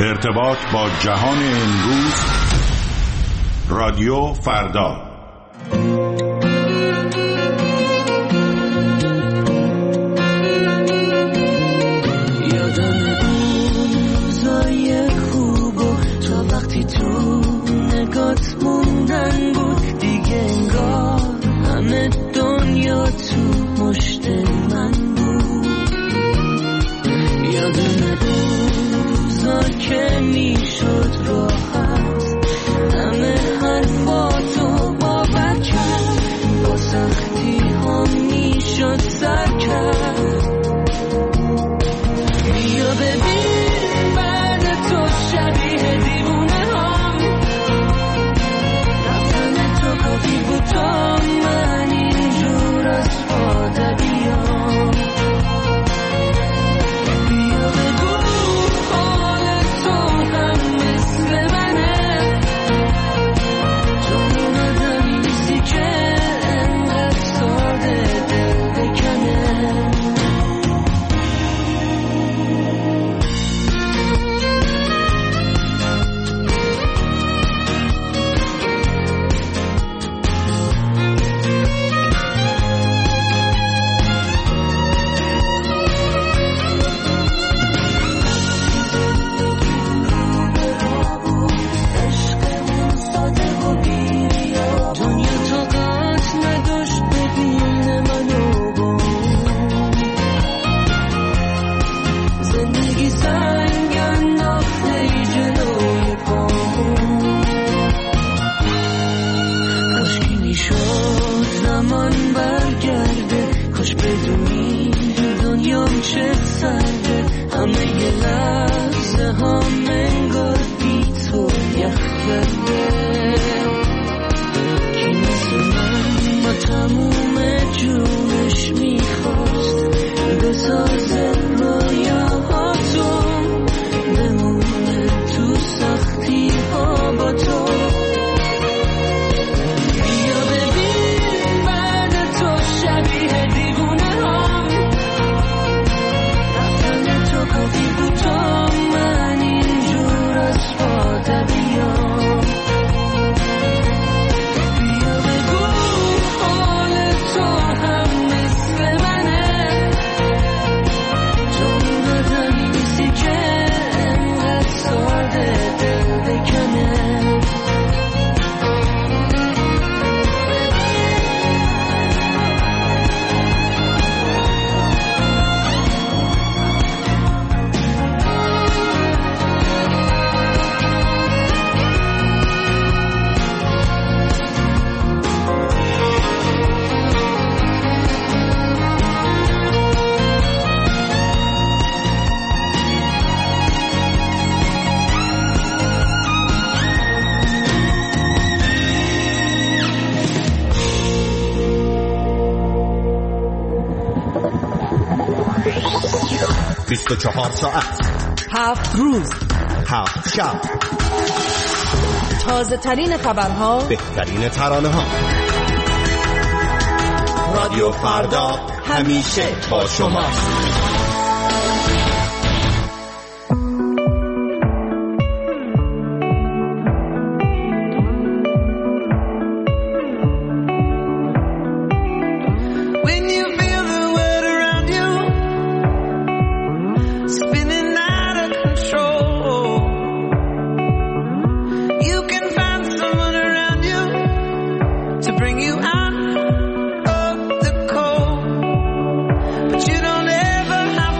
ارتباط با جهان امروز. رادیو فردا. یادم روزای خوب و تا وقتی تو نگات موندن بود، دیگه انگار همه دنیا تو مشت من بود. یادم روزا که میشد راحت همه حرفاتو باور کرد، با سختی ها میشد سر کرد. بیا ببین بعد تو شبیه دیوونه هم، رفتن تو کافی بود تا من اینجور از پاده بیام. بیا بگو حال تو هم مثل منه، تو اون آدمی نیستی که انقدر ساده دل بکنه. چه سرده همه ی لحظه ها منگار بی تو یخ کرده. کی مثل من با تموم جونش میخواست بسازه رویاهاتو، بمونه تو سختی ها با تو. بیا ببین بعد تو شبیه دیوونه هم، کافی بود تا من اینجور از پاده بیام. بیا بگو حال تو هم مثل منه، تو اون آدمی نیستی که انقدر ساده دل بکنه. بیست و 24 ساعت 7 روز 7 شب، تازه ترین خبرها، بهترین ترانه ها. رادیو فردا همیشه با شماست. You don't ever have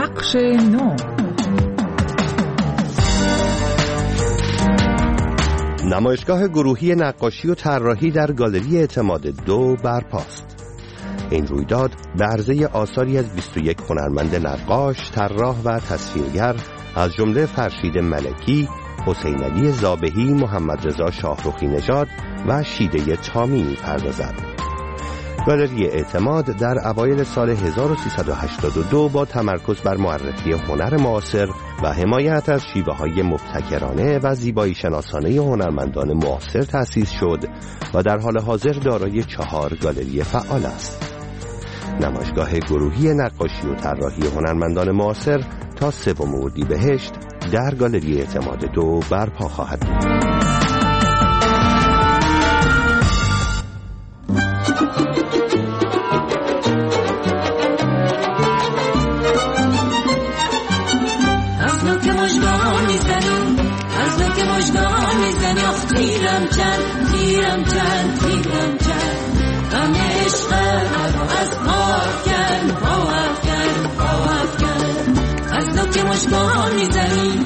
بخش 9. نمایشگاه گروهی نقاشی و طراحی در گالری اعتماد 2 برپاست. این رویداد به عرضه آثاری از 21 هنرمند نقاش، طراح و تصویرگر از جمله فرشید ملکی، حسین علی زابهی، محمد رضا شاهرخی نژاد و شیده تامی می‌پردازد. گالری اعتماد در اوایل سال 1382 با تمرکز بر معرفی هنر معاصر و حمایت از شیوه‌های مبتکرانه و زیبایی شناسانه هنرمندان معاصر تأسیس شد و در حال حاضر دارای 4 گالری فعال است. نمایشگاه گروهی نقاشی و طراحی هنرمندان معاصر تا 3 اردیبهشت در گالری اعتماد 2 برپا خواهد بود. تیرم چند غم عشق از پا افکن از نوک مژگان میزنی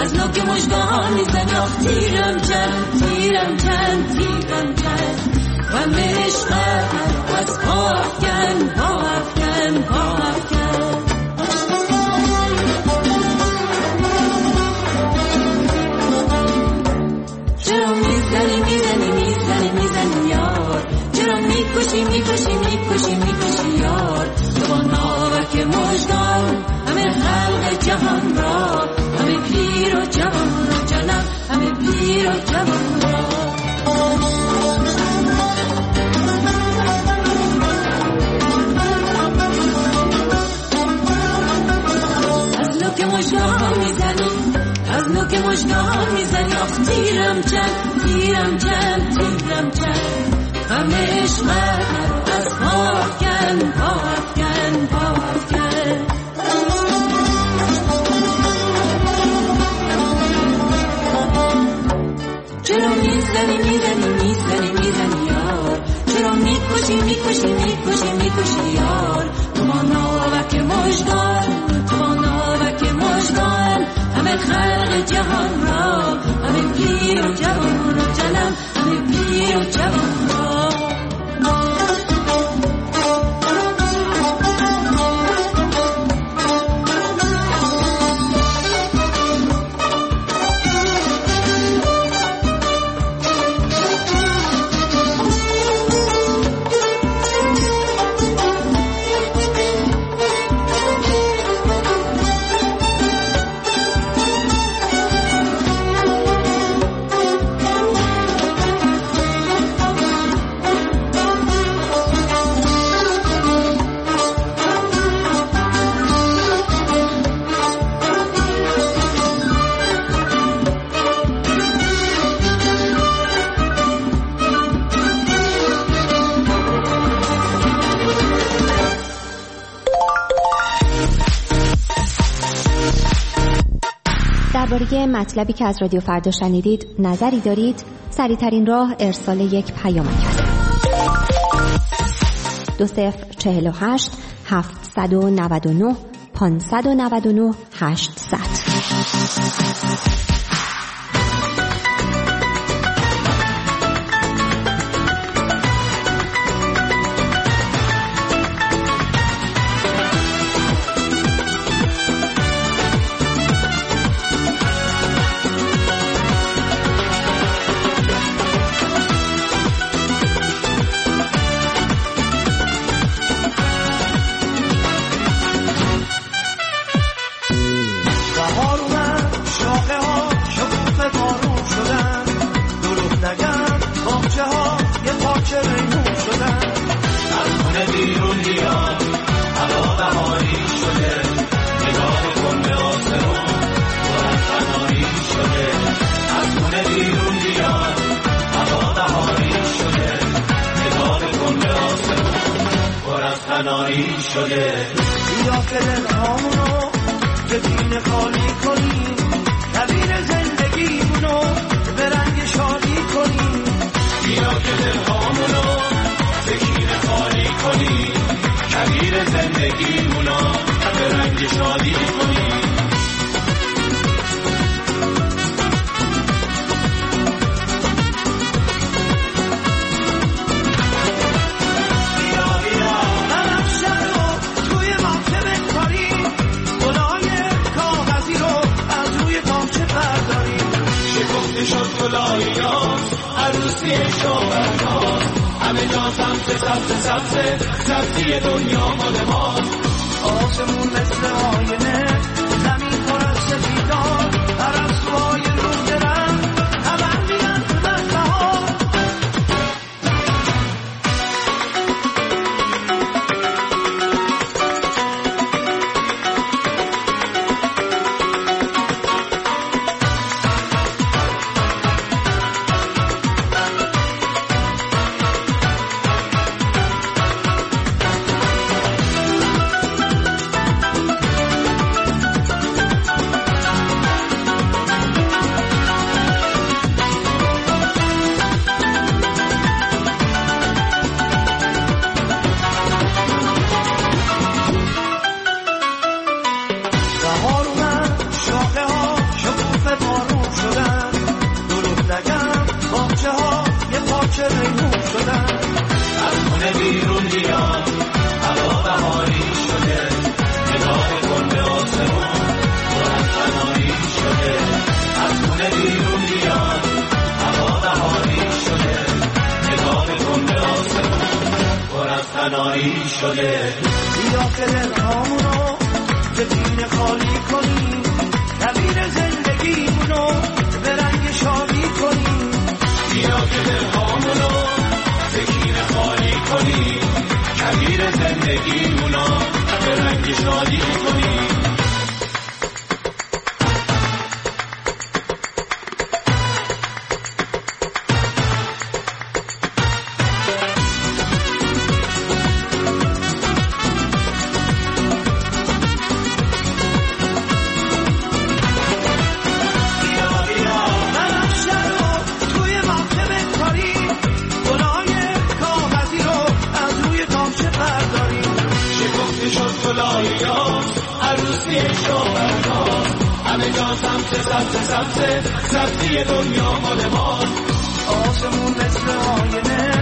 آخ تیرم چند غم عشق از پا افکن چرا میزنی یار، چرا میکشی یار، تو با ناوک مژگان همه خلق جهان را، همه پیر و جوان را جانم، همه پیر و جوان را. از نوک مژگان میزنی آخ تیرم چند غم عشق از پا افکن چرا میزنی یار، چرا میکشی یار، تو با ناوک مژگان همه خلق جهان را، همه پیر و جوان را جانم، همه پیر و جوان را. درباره مطلبی که از رادیو فردا شنیدید نظری دارید؟ سریع‌ترین راه ارسال یک پیامک است. 2048 799 599 800. شده بیا که دلهامونو جبین خالی کنیم، کبیر زندگیمونو به رنگ شادی کنیم. بیا که دلهامونو جبین خالی کنیم، کبیر زندگیمونو به رنگ شادی عروسی شوهرناز، همه جا سبز سبز سبز، سبزی دنیا مال ماست. آسمون مثل آینه، زمین پر از سفیدان، هر از سوهای رو دلم خبر میدن تو بهار. شده بیا که دلهامونو به دین خالی کنیم، نبیر زندگیمونو به رنگ شادی کنیم. بیا که دلهامونو به دین خالی کنیم، نبیر زندگیمونو به رنگ شادی کنیم. عروسی شوهرناز، همه جا سبز سبز سبز، سبزی دنیا مال ماست. آسمون مثل آینه،